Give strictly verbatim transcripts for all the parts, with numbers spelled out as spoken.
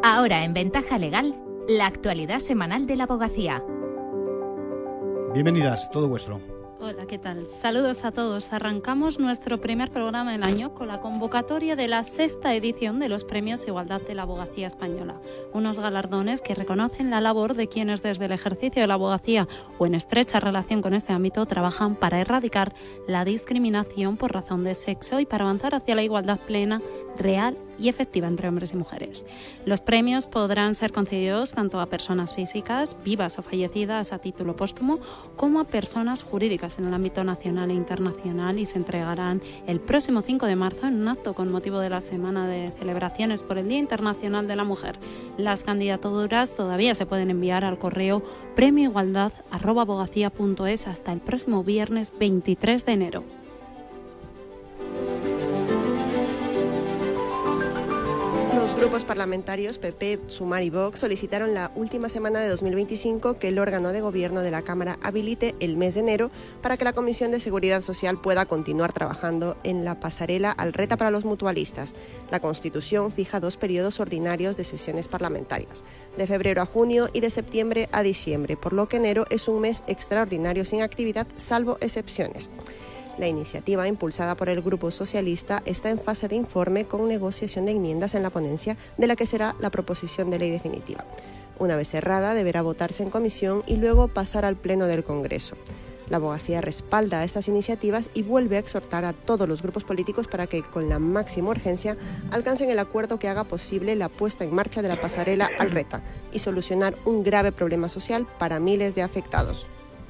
Ahora en Ventaja Legal, la actualidad semanal de la abogacía. Bienvenidas, todo vuestro. Hola, ¿qué tal? Saludos a todos. Arrancamos nuestro primer programa del año con la convocatoria de la sexta edición de los Premios Igualdad de la Abogacía Española. Unos galardones que reconocen la labor de quienes desde el ejercicio de la abogacía o en estrecha relación con este ámbito trabajan para erradicar la discriminación por razón de sexo y para avanzar hacia la igualdad plena, real y efectiva entre hombres y mujeres. Los premios podrán ser concedidos tanto a personas físicas, vivas o fallecidas a título póstumo, como a personas jurídicas en el ámbito nacional e internacional y se entregarán el próximo cinco de marzo en un acto con motivo de la semana de celebraciones por el Día Internacional de la Mujer. Las candidaturas todavía se pueden enviar al correo premioigualdad arroba abogacía punto es hasta el próximo viernes veintitrés de enero. Los grupos parlamentarios P P, Sumar y Vox solicitaron la última semana de dos mil veinticinco que el órgano de gobierno de la Cámara habilite el mes de enero para que la Comisión de Seguridad Social pueda continuar trabajando en la pasarela al Reta para los mutualistas. La Constitución fija dos periodos ordinarios de sesiones parlamentarias, de febrero a junio y de septiembre a diciembre, por lo que enero es un mes extraordinario sin actividad, salvo excepciones. La iniciativa, impulsada por el Grupo Socialista, está en fase de informe con negociación de enmiendas en la ponencia de la que será la proposición de ley definitiva. Una vez cerrada, deberá votarse en comisión y luego pasar al Pleno del Congreso. La abogacía respalda estas iniciativas y vuelve a exhortar a todos los grupos políticos para que, con la máxima urgencia, alcancen el acuerdo que haga posible la puesta en marcha de la pasarela al Reta y solucionar un grave problema social para miles de afectados.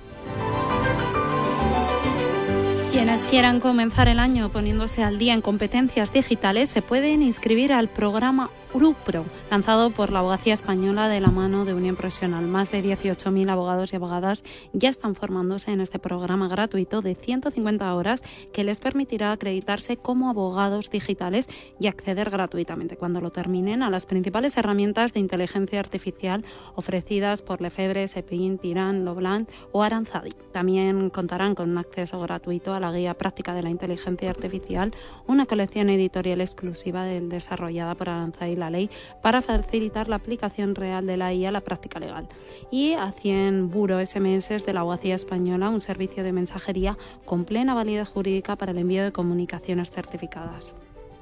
Quienes quieran comenzar el año poniéndose al día en competencias digitales se pueden inscribir al programa URUPRO, lanzado por la Abogacía Española de la mano de Unión Profesional. Más de dieciocho mil abogados y abogadas ya están formándose en este programa gratuito de ciento cincuenta horas que les permitirá acreditarse como abogados digitales y acceder gratuitamente, cuando lo terminen, a las principales herramientas de inteligencia artificial ofrecidas por Lefebvre, Cepin, Tirán, Loblant o Aranzadi. También contarán con un acceso gratuito a la guía práctica de la inteligencia artificial, una colección editorial exclusiva del desarrollada por Aranzadi la ley para facilitar la aplicación real de la I A a la práctica legal, y a cien Buro S M S de la Abogacía Española, un servicio de mensajería con plena validez jurídica para el envío de comunicaciones certificadas.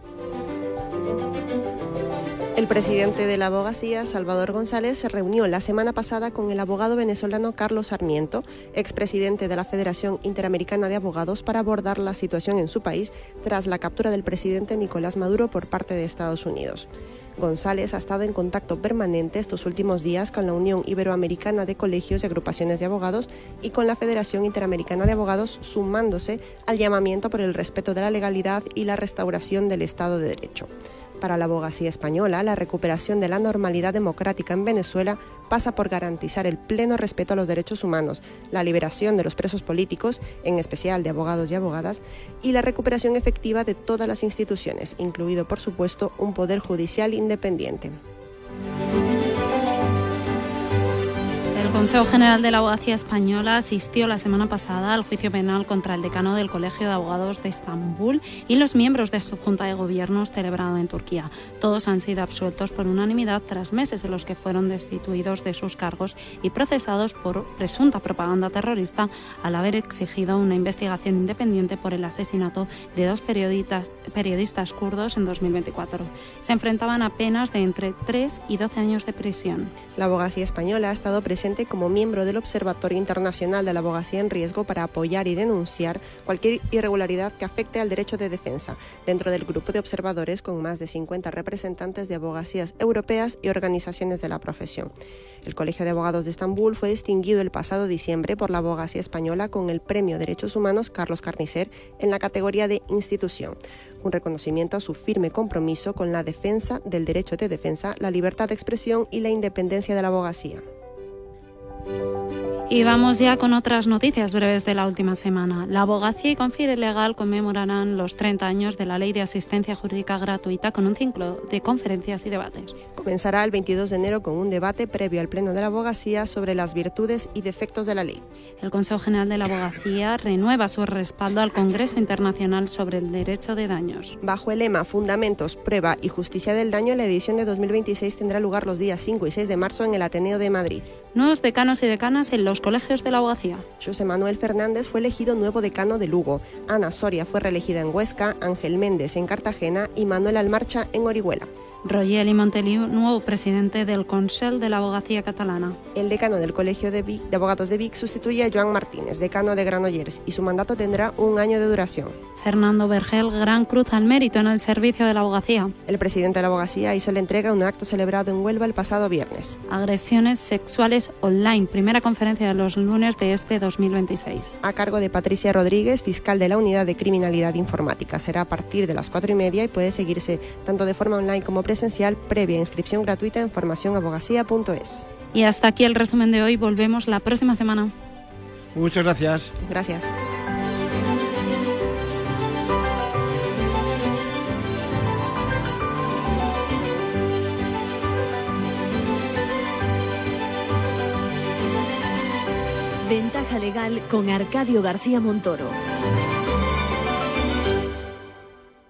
El presidente de la abogacía, Salvador González, se reunió la semana pasada con el abogado venezolano Carlos Sarmiento, expresidente de la Federación Interamericana de Abogados, para abordar la situación en su país tras la captura del presidente Nicolás Maduro por parte de Estados Unidos. González ha estado en contacto permanente estos últimos días con la Unión Iberoamericana de Colegios y Agrupaciones de Abogados y con la Federación Interamericana de Abogados, sumándose al llamamiento por el respeto de la legalidad y la restauración del Estado de Derecho. Para la abogacía española, la recuperación de la normalidad democrática en Venezuela pasa por garantizar el pleno respeto a los derechos humanos, la liberación de los presos políticos, en especial de abogados y abogadas, y la recuperación efectiva de todas las instituciones, incluido, por supuesto, un poder judicial independiente. El Consejo General de la Abogacía Española asistió la semana pasada al juicio penal contra el decano del Colegio de Abogados de Estambul y los miembros de su Junta de Gobierno celebrado en Turquía. Todos han sido absueltos por unanimidad tras meses en los que fueron destituidos de sus cargos y procesados por presunta propaganda terrorista al haber exigido una investigación independiente por el asesinato de dos periodistas, periodistas kurdos en dos mil veinticuatro. Se enfrentaban a penas de entre tres y doce años de prisión. La abogacía española ha estado presente como miembro del Observatorio Internacional de la Abogacía en Riesgo para apoyar y denunciar cualquier irregularidad que afecte al derecho de defensa, dentro del grupo de observadores con más de cincuenta representantes de abogacías europeas y organizaciones de la profesión. El Colegio de Abogados de Estambul fue distinguido el pasado diciembre por la abogacía española con el Premio Derechos Humanos Carlos Carnicer en la categoría de institución, un reconocimiento a su firme compromiso con la defensa del derecho de defensa, la libertad de expresión y la independencia de la abogacía. Y vamos ya con otras noticias breves de la última semana. La Abogacía y Confide Legal conmemorarán los treinta años de la Ley de Asistencia Jurídica Gratuita con un ciclo de conferencias y debates. Comenzará el veintidós de enero con un debate previo al Pleno de la Abogacía sobre las virtudes y defectos de la ley. El Consejo General de la Abogacía renueva su respaldo al Congreso Internacional sobre el Derecho de Daños. Bajo el lema Fundamentos, Prueba y Justicia del Daño, la edición de dos mil veintiséis tendrá lugar los días cinco y seis de marzo en el Ateneo de Madrid. Nuevos decanos y decanas en los colegios de la abogacía. José Manuel Fernández fue elegido nuevo decano de Lugo, Ana Soria fue reelegida en Huesca, Ángel Méndez en Cartagena y Manuel Almarcha en Orihuela. Roger Monteliu, nuevo presidente del Consell de la Abogacía Catalana. El decano del Colegio de, Vic, de Abogados de Vic sustituye a Joan Martínez, decano de Granollers, y su mandato tendrá un año de duración. Fernando Vergel, Gran Cruz al Mérito en el servicio de la abogacía. El presidente de la abogacía hizo la entrega en un acto celebrado en Huelva el pasado viernes. Agresiones sexuales online, primera conferencia de los lunes de este dos mil veintiséis. A cargo de Patricia Rodríguez, fiscal de la Unidad de Criminalidad Informática. Será a partir de las cuatro y media y puede seguirse tanto de forma online como presencial, previa inscripción gratuita en formación abogacía punto es. Y hasta aquí el resumen de hoy. Volvemos la próxima semana. Muchas gracias. Gracias. Ventaja legal con Arcadio García Montoro.